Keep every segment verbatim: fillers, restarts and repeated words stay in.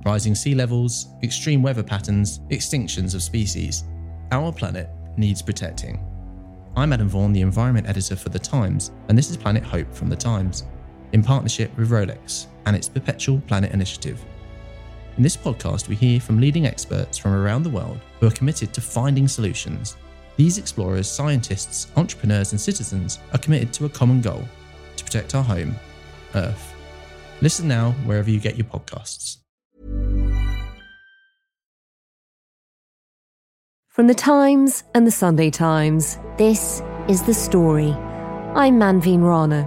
Rising sea levels, extreme weather patterns, extinctions of species. Our planet needs protecting. I'm Adam Vaughan, the Environment Editor for The Times, and this is Planet Hope from The Times, in partnership with Rolex and its Perpetual Planet Initiative. In this podcast, we hear from leading experts from around the world who are committed to finding solutions. These explorers, scientists, entrepreneurs and citizens are committed to a common goal, to protect our home, Earth. Listen now wherever you get your podcasts. From The Times and The Sunday Times, this is The Story. I'm Manveen Rana.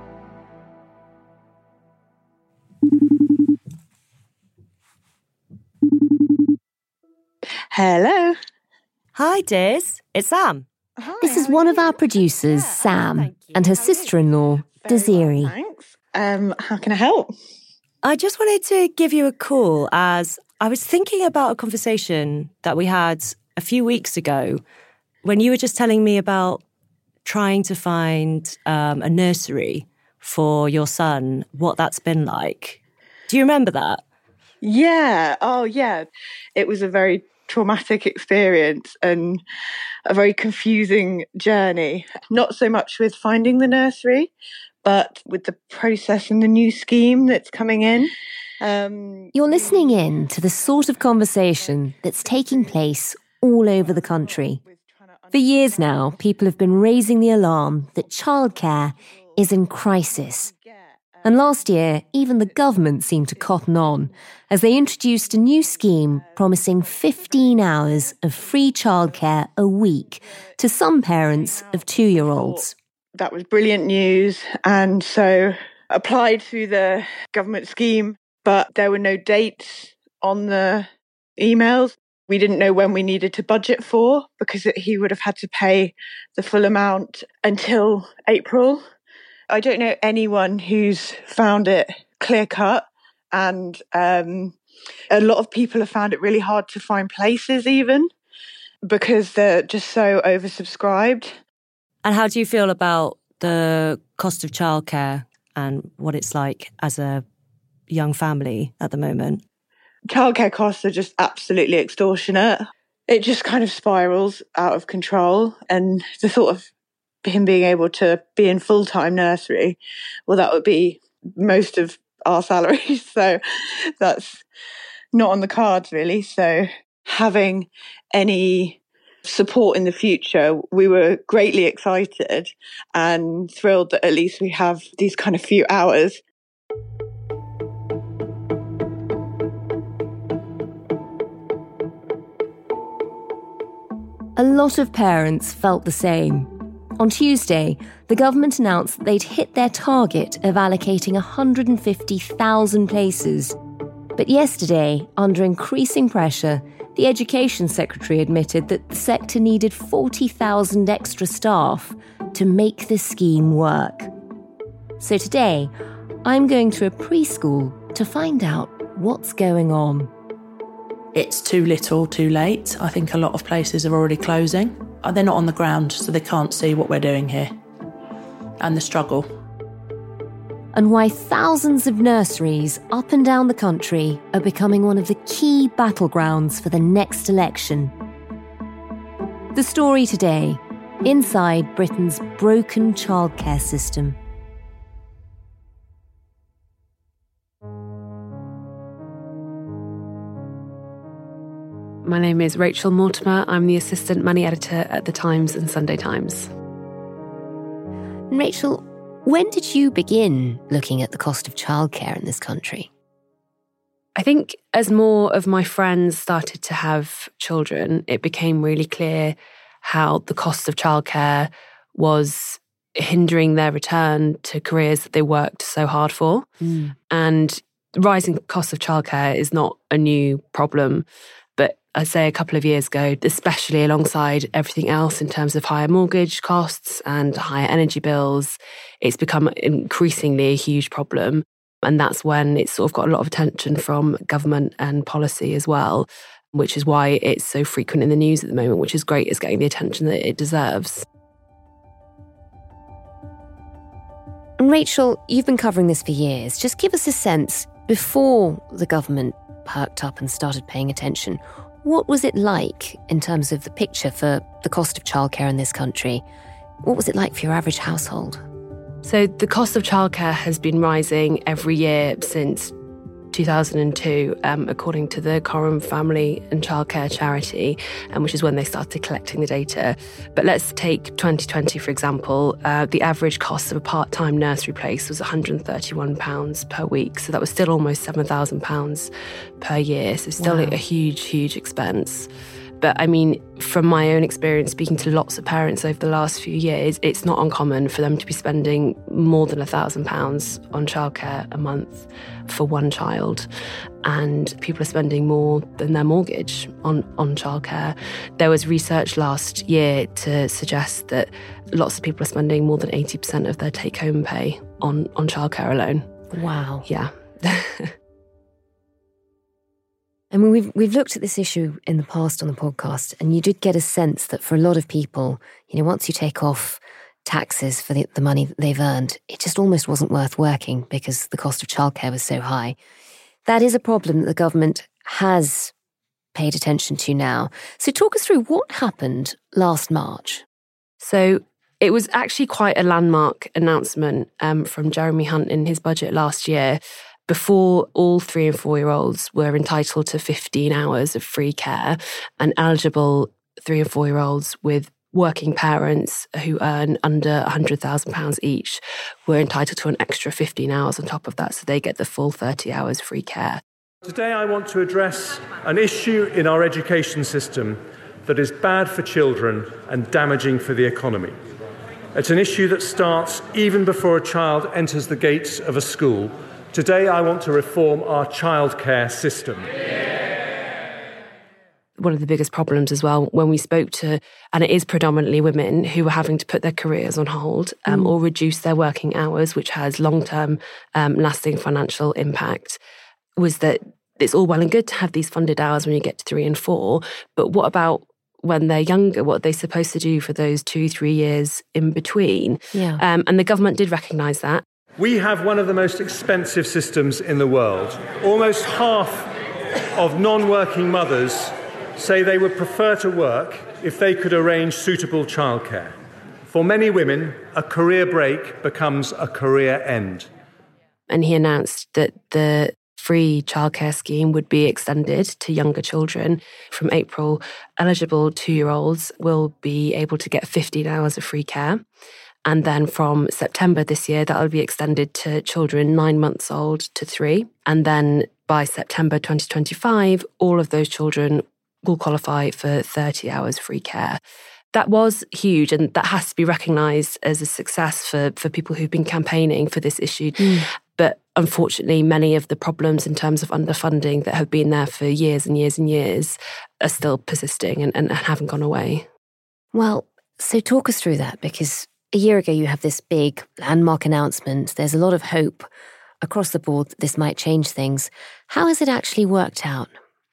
Hello. Hi, Diz. It's Sam. Hi, This is how are one you? of our producers, Yeah, Sam, thank you. and her How are you? sister-in-law, Very well, Desiree. thanks. Um, how can I help? I just wanted to give you a call as I was thinking about a conversation that we had a few weeks ago when you were just telling me about trying to find um, a nursery for your son, what that's been like. Do you remember that? Yeah. Oh, yeah. It was a very traumatic experience and a very confusing journey. Not so much with finding the nursery, but with the process and the new scheme that's coming in. Um, You're listening in to the sort of conversation that's taking place all over the country. For years now, people have been raising the alarm that childcare is in crisis. And last year, even the government seemed to cotton on as they introduced a new scheme promising fifteen hours of free childcare a week to some parents of two-year-olds. That was brilliant news. And so applied through the government scheme, but there were no dates on the emails. We didn't know when we needed to budget for because it, he would have had to pay the full amount until April. I don't know anyone who's found it clear cut, and um, a lot of people have found it really hard to find places even because they're just so oversubscribed. And how do you feel about the cost of childcare and what it's like as a young family at the moment? Childcare costs are just absolutely extortionate. It just kind of spirals out of control. And the thought of him being able to be in full-time nursery, well, that would be most of our salaries. So that's not on the cards, really. So having any support in the future, we were greatly excited and thrilled that at least we have these kind of few hours. A lot of parents felt the same. On Tuesday, the government announced that they'd hit their target of allocating one hundred fifty thousand places. But yesterday, under increasing pressure, the Education Secretary admitted that the sector needed forty thousand extra staff to make the scheme work. So today, I'm going to a preschool to find out what's going on. It's too little, too late. I think a lot of places are already closing. They're not on the ground, so they can't see what we're doing here. And the struggle. And why thousands of nurseries up and down the country are becoming one of the key battlegrounds for the next election. The story today, inside Britain's broken childcare system. My name is Rachel Mortimer. I'm the Assistant Money Editor at The Times and Sunday Times. Rachel, when did you begin looking at the cost of childcare in this country? I think as more of my friends started to have children, it became really clear how the cost of childcare was hindering their return to careers that they worked so hard for. Mm. And rising cost of childcare is not a new problem. But I'd say a couple of years ago, especially alongside everything else in terms of higher mortgage costs and higher energy bills, it's become increasingly a huge problem. And that's when it's sort of got a lot of attention from government and policy as well, which is why it's so frequent in the news at the moment, which is great. It's getting the attention that it deserves. And Rachel, you've been covering this for years. Just give us a sense, before the government perked up and started paying attention. What was it like in terms of the picture for the cost of childcare in this country? What was it like for your average household? So the cost of childcare has been rising every year since two thousand two, um, according to the Coram Family and Childcare Charity, um, which is when they started collecting the data. But let's take twenty twenty, for example. Uh, the average cost of a part-time nursery place was one hundred thirty-one pounds per week. So that was still almost seven thousand pounds per year. So still wow. a huge, huge expense. But I mean, from my own experience, speaking to lots of parents over the last few years, it's not uncommon for them to be spending more than a thousand pounds on childcare a month for one child. And people are spending more than their mortgage on, on childcare. There was research last year to suggest that lots of people are spending more than eighty percent of their take-home pay on, on childcare alone. Wow. Yeah. I mean, we've we've looked at this issue in the past on the podcast, and you did get a sense that for a lot of people, you know, once you take off taxes for the, the money that they've earned, it just almost wasn't worth working because the cost of childcare was so high. That is a problem that the government has paid attention to now. So talk us through what happened last March. So it was actually quite a landmark announcement um, from Jeremy Hunt in his budget last year. Before, all three and four-year-olds were entitled to fifteen hours of free care, and eligible three and four-year-olds with working parents who earn under one hundred thousand pounds each were entitled to an extra fifteen hours on top of that, so they get the full thirty hours free care. Today I want to address an issue in our education system that is bad for children and damaging for the economy. It's an issue that starts even before a child enters the gates of a school. Today, I want to reform our childcare system. One of the biggest problems as well, when we spoke to, and it is predominantly women who were having to put their careers on hold um, mm. or reduce their working hours, which has long-term um, lasting financial impact, was that it's all well and good to have these funded hours when you get to three and four, but what about when they're younger? What are they supposed to do for those two, three years in between? Yeah. Um, and the government did recognise that. We have one of the most expensive systems in the world. Almost half of non-working mothers say they would prefer to work if they could arrange suitable childcare. For many women, a career break becomes a career end. And he announced that the free childcare scheme would be extended to younger children. From April, eligible two-year-olds will be able to get fifteen hours of free care. And then from September this year, that will be extended to children nine months old to three. And then by September twenty twenty-five, all of those children will qualify for thirty hours free care. That was huge, and that has to be recognised as a success for, for people who've been campaigning for this issue. Mm. But unfortunately, many of the problems in terms of underfunding that have been there for years and years and years are still persisting and, and haven't gone away. Well, so talk us through that, because a year ago, you have this big landmark announcement. There's a lot of hope across the board that this might change things. How has it actually worked out?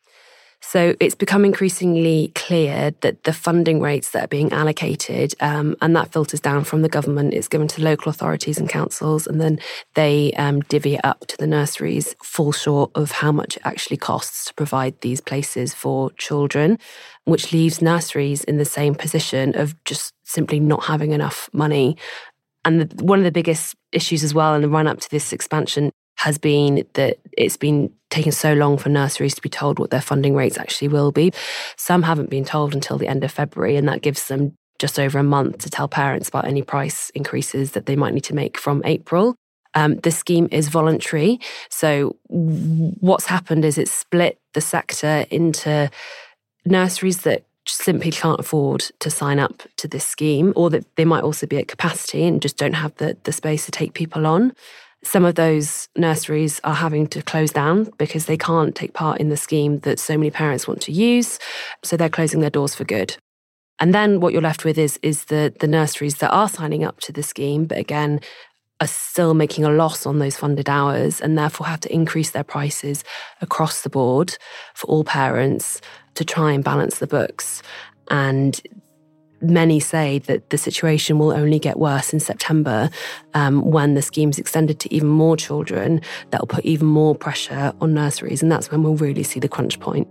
So it's become increasingly clear that the funding rates that are being allocated, um, and that filters down from the government, it's given to local authorities and councils, and then they um, divvy it up to the nurseries, fall short of how much it actually costs to provide these places for children, which leaves nurseries in the same position of just simply not having enough money. And the, one of the biggest issues as well in the run-up to this expansion has been that it's been taking so long for nurseries to be told what their funding rates actually will be. Some haven't been told until the end of February, and that gives them just over a month to tell parents about any price increases that they might need to make from April. Um, the scheme is voluntary. So what's happened is it's split the sector into nurseries that simply can't afford to sign up to this scheme, or that they might also be at capacity and just don't have the, the space to take people on. Some of those nurseries are having to close down because they can't take part in the scheme that so many parents want to use. So they're closing their doors for good. And then what you're left with is, is the, the nurseries that are signing up to the scheme, but again, are still making a loss on those funded hours and therefore have to increase their prices across the board for all parents to try and balance the books. And many say that the situation will only get worse in September um, when the scheme's extended to even more children. That will put even more pressure on nurseries, and that's when we'll really see the crunch point.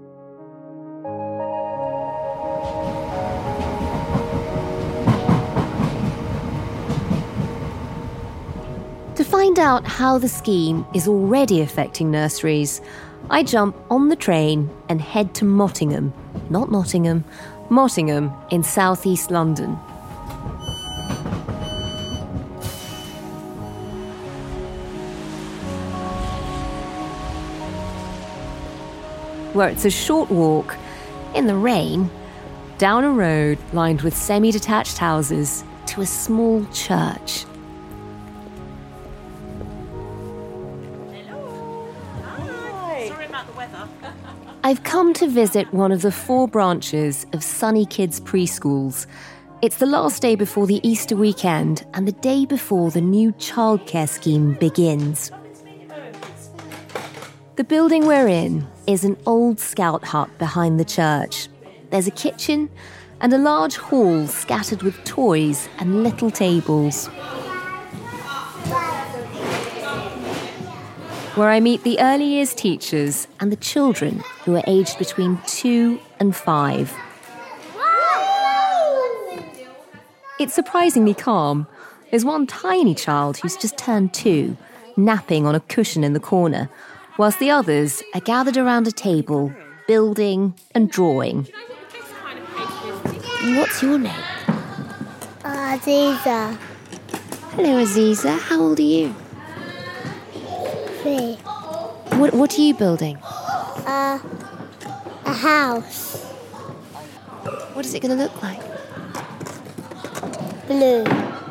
To find out how the scheme is already affecting nurseries, I jump on the train and head to Mottingham, not Nottingham, Mottingham in southeast London. Where it's a short walk, in the rain, down a road lined with semi-detached houses to a small church. I've come to visit one of the four branches of Sunny Kids Preschools. It's the last day before the Easter weekend and the day before the new childcare scheme begins. The building we're in is an old scout hut behind the church. There's a kitchen and a large hall scattered with toys and little tables, where I meet the early years teachers and the children who are aged between two and five. It's surprisingly calm. There's one tiny child who's just turned two, napping on a cushion in the corner, whilst the others are gathered around a table, building and drawing. What's your name? Aziza. Hello, Aziza. How old are you? Three. What, what are you building? Uh, a house. What is it going to look like? Blue.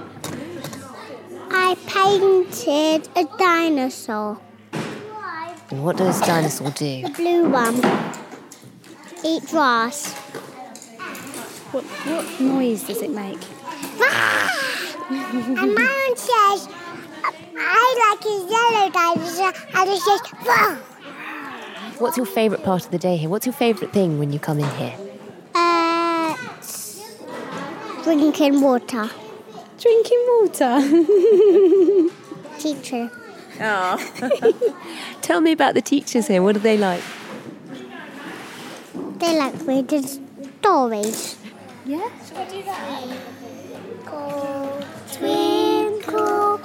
I painted a dinosaur. What does dinosaur do? The blue one. Eat grass. What, what noise does it make? And Mum says, I like a yellow dinosaur, and it says, whoa. What's your favourite part of the day here? What's your favourite thing when you come in here? Uh, drinking water. Drinking water? Teacher. Oh. Tell me about the teachers here. What are they like? They like reading stories. Yeah? Shall we do that? Twinkle, twinkle,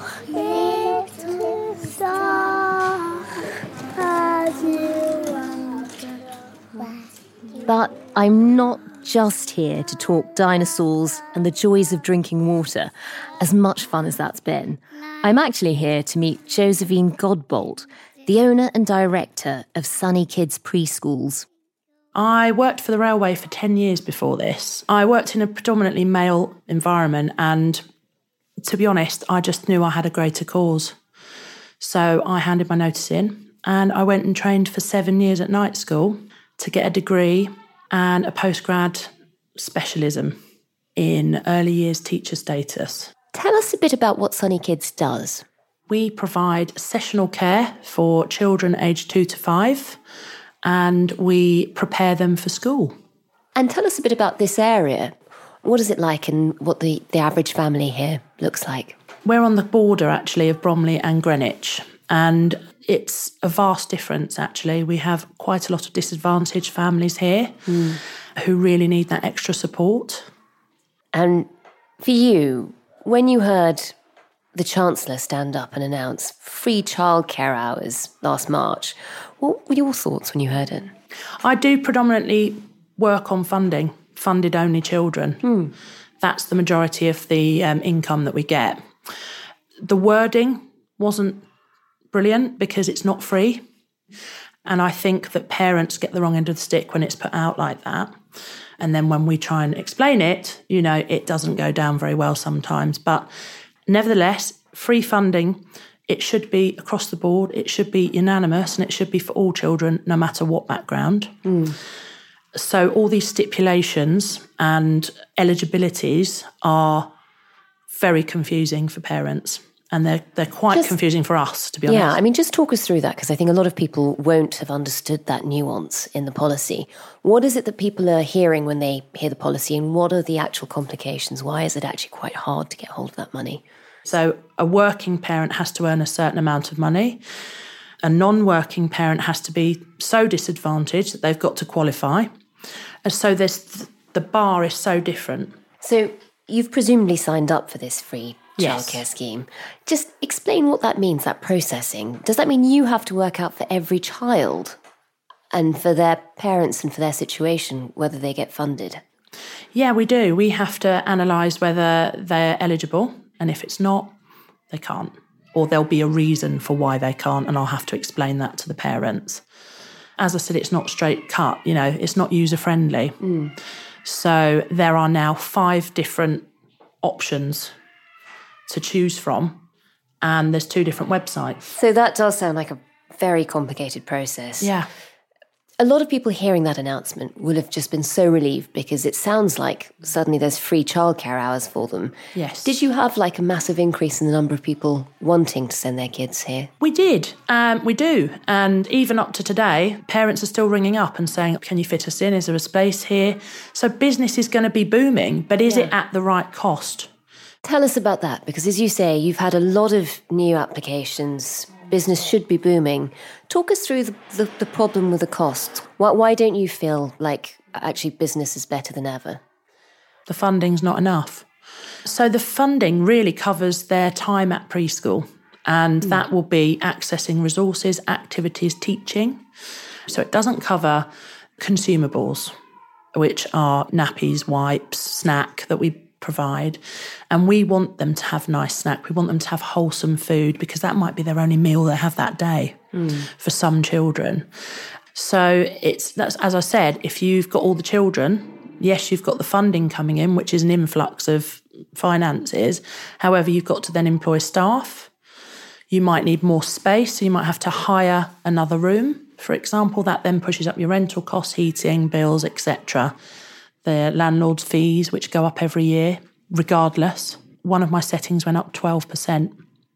little star, as you wonder where. But I'm not just here to talk dinosaurs and the joys of drinking water, as much fun as that's been. I'm actually here to meet Josephine Godbolt, the owner and director of Sunny Kids Preschools. I worked for the railway for ten years before this. I worked in a predominantly male environment, and to be honest, I just knew I had a greater cause. So I handed my notice in and I went and trained for seven years at night school to get a degree and a postgrad specialism in early years teacher status. Tell us a bit about what Sunny Kids does. We provide sessional care for children aged two to five, and we prepare them for school. And tell us a bit about this area. What is it like and what the, the average family here looks like? We're on the border, actually, of Bromley and Greenwich, and it's a vast difference, actually. We have quite a lot of disadvantaged families here mm. who really need that extra support. And for you, when you heard the Chancellor stand up and announce free childcare hours last March, what were your thoughts when you heard it? I do predominantly work on funding, funded only children. Mm. That's the majority of the um, income that we get. The wording wasn't brilliant because it's not free. And I think that parents get the wrong end of the stick when it's put out like that. And then when we try and explain it, you know, it doesn't go down very well sometimes. But nevertheless, free funding, it should be across the board, it should be unanimous, and it should be for all children, no matter what background. Mm. So all these stipulations and eligibilities are very confusing for parents. And they're, they're quite Just, confusing for us, to be honest. Yeah, I mean, just talk us through that, because I think a lot of people won't have understood that nuance in the policy. What is it that people are hearing when they hear the policy, and what are the actual complications? Why is it actually quite hard to get hold of that money? So a working parent has to earn a certain amount of money. A non-working parent has to be so disadvantaged that they've got to qualify. And so there's, the bar is so different. So you've presumably signed up for this free Yes. childcare scheme. Just explain what that means, that processing. Does that mean you have to work out for every child and for their parents and for their situation whether they get funded? Yeah, we do. We have to analyse whether they're eligible, and if it's not, they can't. Or there'll be a reason for why they can't, and I'll have to explain that to the parents. As I said, it's not straight cut, you know, it's not user-friendly. Mm. So there are now five different options to choose from, and there's two different websites. So that does sound like a very complicated process. Yeah. A lot of people hearing that announcement will have just been so relieved, because it sounds like suddenly there's free childcare hours for them. Yes. Did you have like a massive increase in the number of people wanting to send their kids here? We did. Um, we do. And even up to today, parents are still ringing up and saying, can you fit us in? Is there a space here? So business is going to be booming, but is Yeah. it at the right cost? Tell us about that, because as you say, you've had a lot of new applications. Business should be booming. Talk us through the, the, the problem with the costs. Why, why don't you feel like actually business is better than ever? The funding's not enough. So the funding really covers their time at preschool, and mm. that will be accessing resources, activities, teaching. So it doesn't cover consumables, which are nappies, wipes, snack that we provide. And we want them to have nice snack. We want them to have wholesome food, because that might be their only meal they have that day mm. for some children. So it's that's as I said, if you've got all the children, yes, you've got the funding coming in, which is an influx of finances. However, you've got to then employ staff. You might need more space, so you might have to hire another room, for example. That then pushes up your rental costs, heating, bills, et cetera. The landlord's fees, which go up every year, regardless. One of my settings went up twelve percent.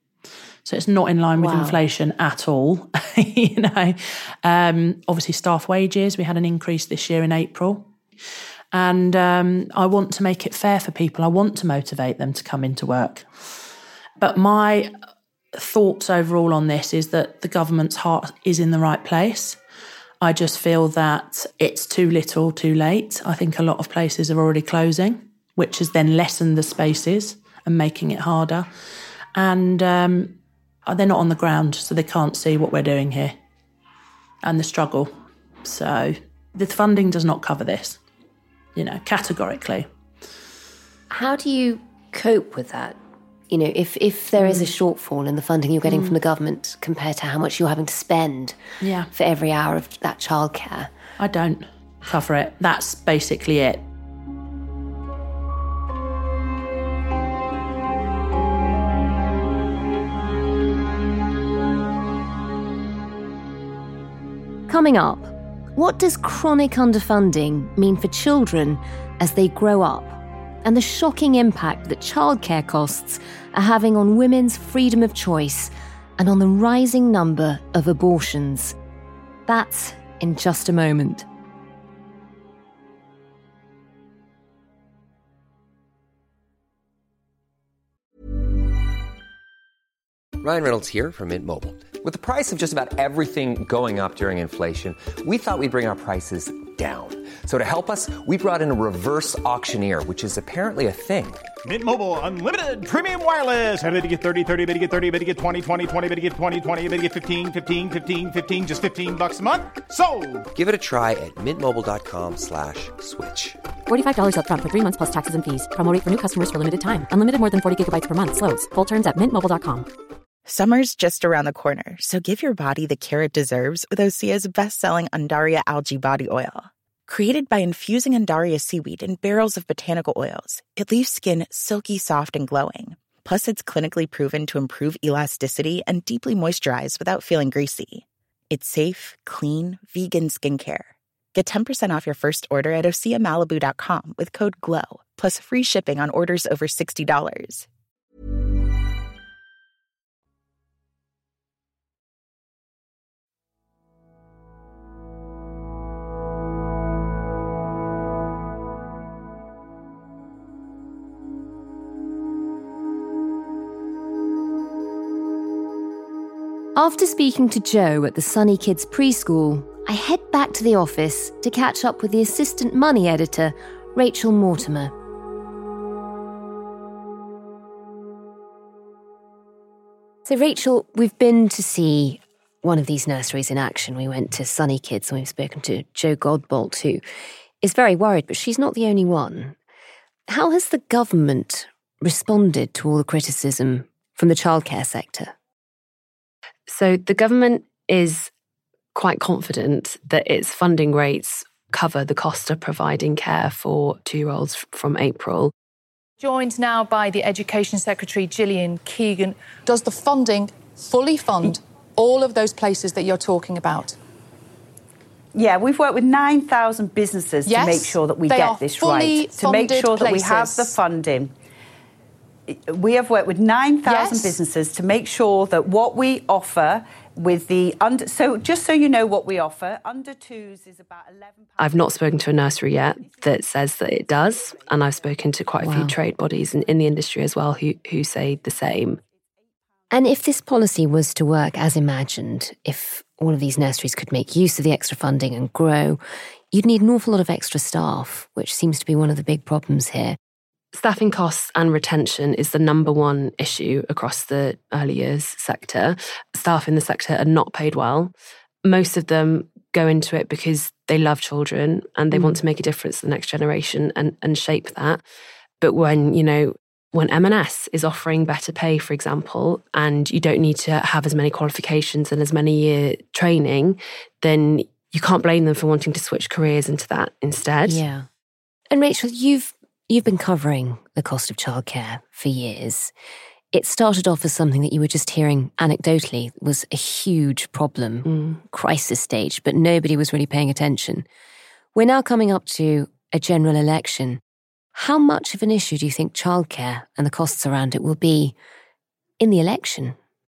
So it's not in line with wow. inflation at all. you know, um, obviously staff wages, we had an increase this year in April. And um, I want to make it fair for people. I want to motivate them to come into work. But my thoughts overall on this is that the government's heart is in the right place. I just feel that it's too little, too late. I think a lot of places are already closing, which has then lessened the spaces and making it harder. And um, they're not on the ground, so they can't see what we're doing here and the struggle. So the funding does not cover this, you know, categorically. How do you cope with that? You know, if, if there is a shortfall in the funding you're getting mm. from the government compared to how much you're having to spend yeah. for every hour of that childcare. I don't cover it. That's basically it. Coming up, what does chronic underfunding mean for children as they grow up? And the shocking impact that childcare costs are having on women's freedom of choice and on the rising number of abortions. That's in just a moment. Ryan Reynolds here from Mint Mobile. With the price of just about everything going up during inflation, we thought we'd bring our prices down. So to help us, we brought in a reverse auctioneer, which is apparently a thing. Mint Mobile Unlimited Premium Wireless. How to get thirty, thirty, how to get thirty, how to get twenty, twenty, twenty, how to get twenty, twenty, how to get fifteen, fifteen, fifteen, fifteen, just fifteen bucks a month? Sold! Give it a try at mintmobile.com slash switch. forty-five dollars up front for three months plus taxes and fees. Promo rate for new customers for limited time. Unlimited more than forty gigabytes per month. Slows full terms at mint mobile dot com. Summer's just around the corner, so give your body the care it deserves with Osea's best-selling Undaria Algae Body Oil. Created by infusing Undaria seaweed in barrels of botanical oils, it leaves skin silky soft and glowing. Plus, it's clinically proven to improve elasticity and deeply moisturize without feeling greasy. It's safe, clean, vegan skincare. Get ten percent off your first order at osea malibu dot com with code GLOW, plus free shipping on orders over sixty dollars. After speaking to Joe at the Sunny Kids preschool, I head back to the office to catch up with the assistant money editor, Rachel Mortimer. So, Rachel, we've been to see one of these nurseries in action. We went to Sunny Kids and we've spoken to Jo Godbolt, who is very worried, but she's not the only one. How has the government responded to all the criticism from the childcare sector? So the government is quite confident that its funding rates cover the cost of providing care for two-year-olds from April. Joined now by the Education Secretary, Gillian Keegan. Does the funding fully fund all of those places that you're talking about? Yeah, we've worked with nine thousand businesses yes, to make sure that we get this right. To make sure places. that we have the funding. We have worked with nine thousand yes. businesses to make sure that what we offer with the under... So just so you know what we offer, under twos is about eleven... I've not spoken to a nursery yet that says that it does, and I've spoken to quite a wow. few trade bodies in, in the industry as well who, who say the same. And if this policy was to work as imagined, if all of these nurseries could make use of the extra funding and grow, you'd need an awful lot of extra staff, which seems to be one of the big problems here. Staffing costs and retention is the number one issue across the early years sector. Staff in the sector are not paid well. Most of them go into it because they love children and they mm. want to make a difference to the next generation and, and shape that. But when, you know, when M and S is offering better pay, for example, and you don't need to have as many qualifications and as many year training, then you can't blame them for wanting to switch careers into that instead. Yeah. And Rachel, you've You've been covering the cost of childcare for years. It started off as something that you were just hearing anecdotally was a huge problem, mm. crisis stage, but nobody was really paying attention. We're now coming up to a general election. How much of an issue do you think childcare and the costs around it will be in the election?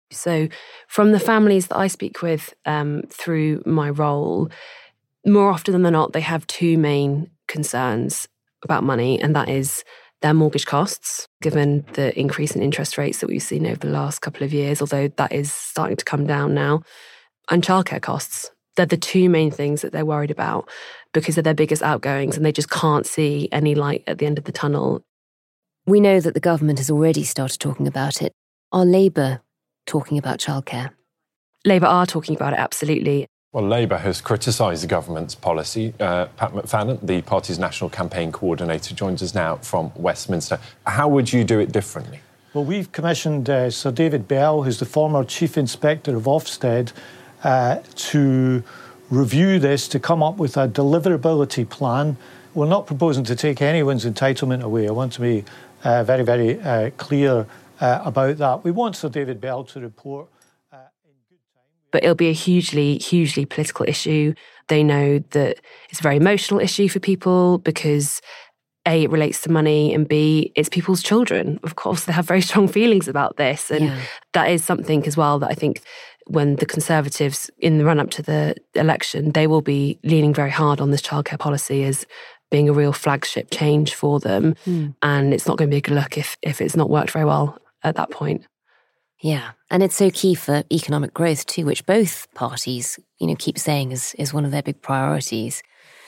So from the families that I speak with um, through my role, more often than not, they have two main concerns about money, and that is their mortgage costs, given the increase in interest rates that we've seen over the last couple of years, although that is starting to come down now, and childcare costs. They're the two main things that they're worried about because they're their biggest outgoings and they just can't see any light at the end of the tunnel. We know that the government has already started talking about it. Are Labour talking about childcare? Labour are talking about it, absolutely. Well, Labour has criticised the government's policy. Uh, Pat McFadden, the party's national campaign coordinator, joins us now from Westminster. How would you do it differently? Well, we've commissioned uh, Sir David Bell, who's the former Chief Inspector of Ofsted, uh, to review this, to come up with a deliverability plan. We're not proposing to take anyone's entitlement away. I want to be uh, very, very uh, clear uh, about that. We want Sir David Bell to report. But it'll be a hugely, hugely political issue. They know that it's a very emotional issue for people because A, it relates to money, and B, it's people's children. Of course, they have very strong feelings about this. And yeah. that is something as well that I think when the Conservatives, in the run-up to the election, they will be leaning very hard on this childcare policy as being a real flagship change for them. Mm. And it's not going to be a good look if, if it's not worked very well at that point. Yeah, and it's so key for economic growth too, which both parties, you know, keep saying is, is one of their big priorities.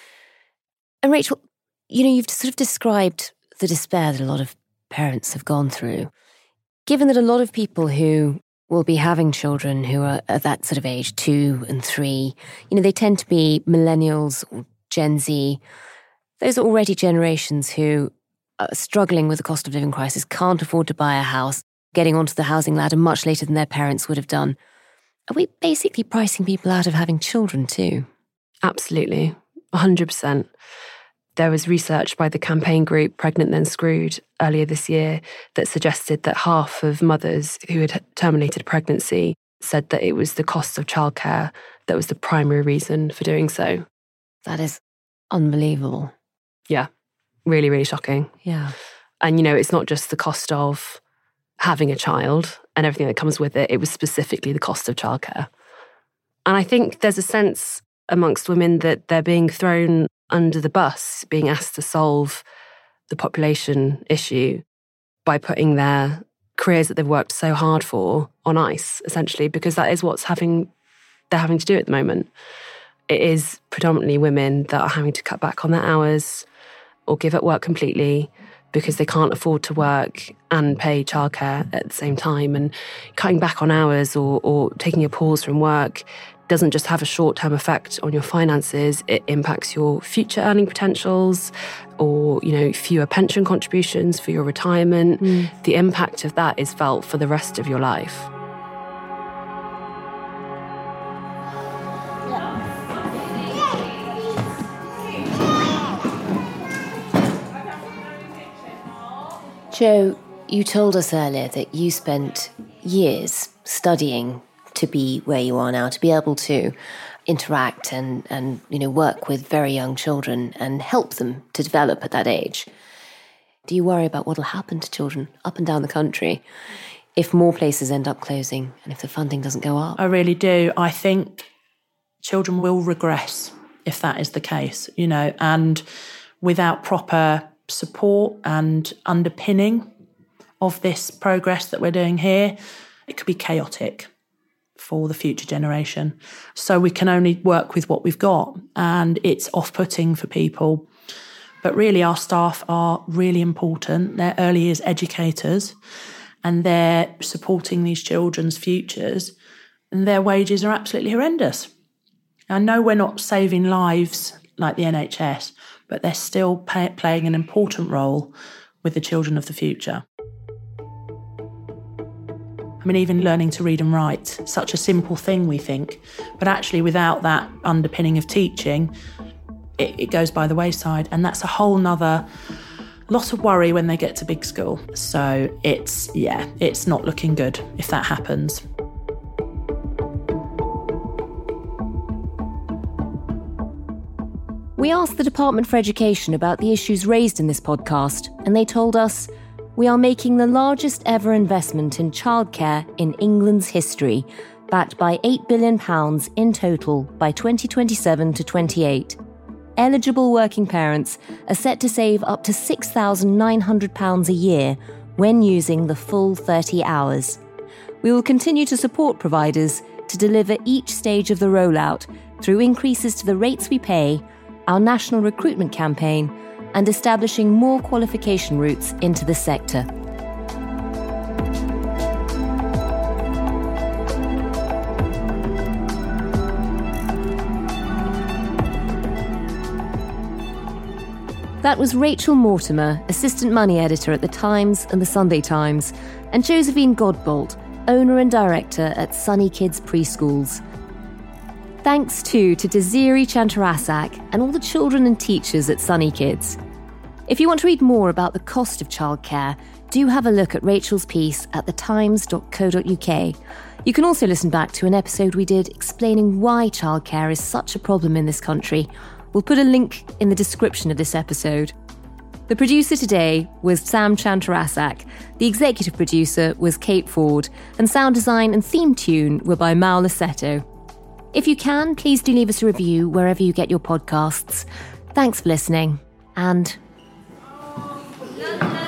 And Rachel, you know, you've sort of described the despair that a lot of parents have gone through. Given that a lot of people who will be having children who are at that sort of age, two and three, you know, they tend to be millennials or Gen Z. Those are already generations who are struggling with the cost of living crisis, can't afford to buy a house, getting onto the housing ladder much later than their parents would have done. Are we basically pricing people out of having children too? Absolutely, one hundred percent. There was research by the campaign group Pregnant Then Screwed earlier this year that suggested that half of mothers who had terminated a pregnancy said that it was the cost of childcare that was the primary reason for doing so. That is unbelievable. Yeah, really, really shocking. Yeah. And, you know, it's not just the cost of having a child and everything that comes with it, it was specifically the cost of childcare. And I think there's a sense amongst women that they're being thrown under the bus, being asked to solve the population issue by putting their careers that they've worked so hard for on ice, essentially, because that is what's having they're having to do at the moment. It is predominantly women that are having to cut back on their hours or give up work completely because they can't afford to work and pay childcare at the same time. And cutting back on hours or, or taking a pause from work doesn't just have a short-term effect on your finances, it impacts your future earning potentials or, you know, fewer pension contributions for your retirement. Mm. The impact of that is felt for the rest of your life. Jo, you told us earlier that you spent years studying to be where you are now, to be able to interact and, and you know, work with very young children and help them to develop at that age. Do you worry about what will happen to children up and down the country if more places end up closing and if the funding doesn't go up? I really do. I think children will regress if that is the case, you know, and without proper support and underpinning of this progress that we're doing here, it could be chaotic for the future generation. So we can only work with what we've got, and it's off-putting for people. But really our staff are really important. They're early years educators and they're supporting these children's futures, and their wages are absolutely horrendous. I know we're not saving lives like the N H S, but they're still pay- playing an important role with the children of the future. I mean, even learning to read and write, such a simple thing, we think. But actually, without that underpinning of teaching, it, it goes by the wayside. And that's a whole nother lot of worry when they get to big school. So it's, yeah, it's not looking good if that happens. We asked the Department for Education about the issues raised in this podcast, and they told us, we are making the largest ever investment in childcare in England's history, backed by eight billion pounds in total by twenty twenty-seven to twenty-eight. Eligible working parents are set to save up to six thousand nine hundred pounds a year when using the full thirty hours. We will continue to support providers to deliver each stage of the rollout through increases to the rates we pay, our national recruitment campaign, and establishing more qualification routes into the sector. That was Rachel Mortimer, Assistant Money Editor at The Times and The Sunday Times, and Josephine Godbolt, Owner and Director at Sunny Kids Preschools. Thanks too to Desiree Chantarasak and all the children and teachers at Sunny Kids. If you want to read more about the cost of childcare, do have a look at Rachel's piece at the times dot co dot uk. You can also listen back to an episode we did explaining why childcare is such a problem in this country. We'll put a link in the description of this episode. The producer today was Sam Chantarasak, the executive producer was Kate Ford, and sound design and theme tune were by Mal Lassetto. If you can, please do leave us a review wherever you get your podcasts. Thanks for listening, and...